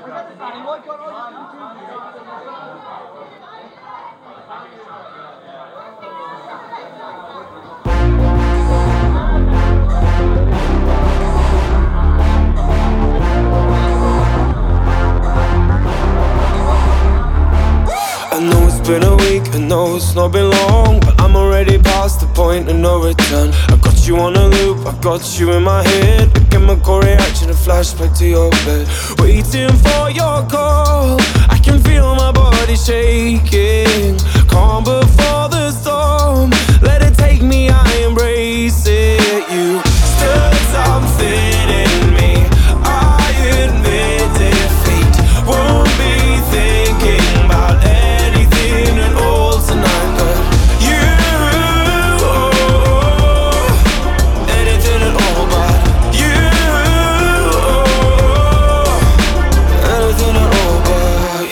I know it's been a week, I know it's not been long, but I'm already past the point of no return. I got you on a loop, I got you in my head. A chemical reaction, a flashback to your bed. Waiting for your call, I can feel my body shaking. Calm before the storm, let it take me, I embrace it. You stirred something in me, I admit defeat. Won't be thinking about anything at all tonight, but you, anything at all but you, anything at all but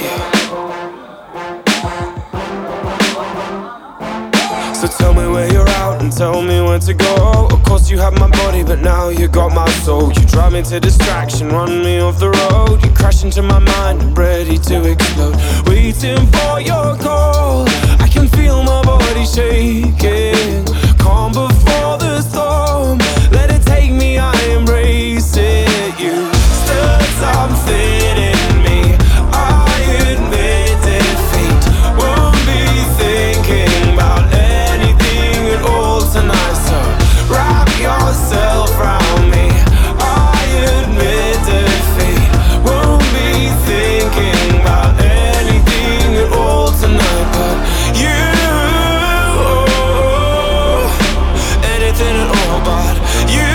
you. So tell me where you're out and tell me where to go. Of course you have my body, but now you got my soul. You drive me to distraction, run me off the road. You crash into my mind, I'm ready to explode. Waiting for your call, I can feel my body shaking. Calm before the storm, let it take me, I embrace it. You stirred something in me, I admit defeat. Won't be thinking about anything at all tonight, so wrap yourself around me, I admit defeat. Won't be thinking about anything at all tonight, but you, anything at all but you,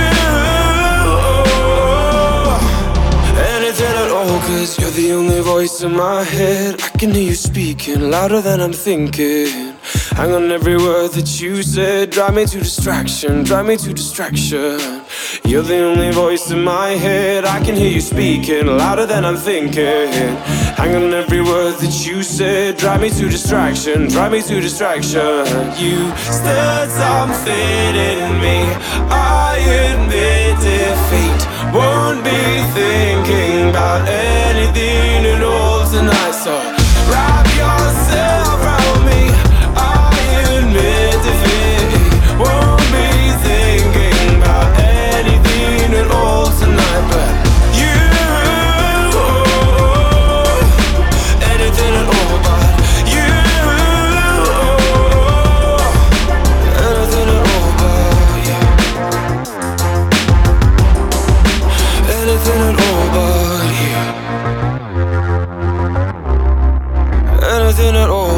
anything at all, 'cause you're the only voice in my head. I can hear you speaking louder than I'm thinking. Hang on every word that you said. Drive me to distraction, drive me to distraction. You're the only voice in my head. I can hear you speaking louder than I'm thinking. Hang on every word that you said. Drive me to distraction, drive me to distraction. You stirred something in me, I admit defeat. Won't be thinking about anything at all tonight, so wrap yourself around me, I admit defeat. Won't be thinking about anything at all tonight, but you, anything at all but you, anything at all but you, anything at all but you, anything at all.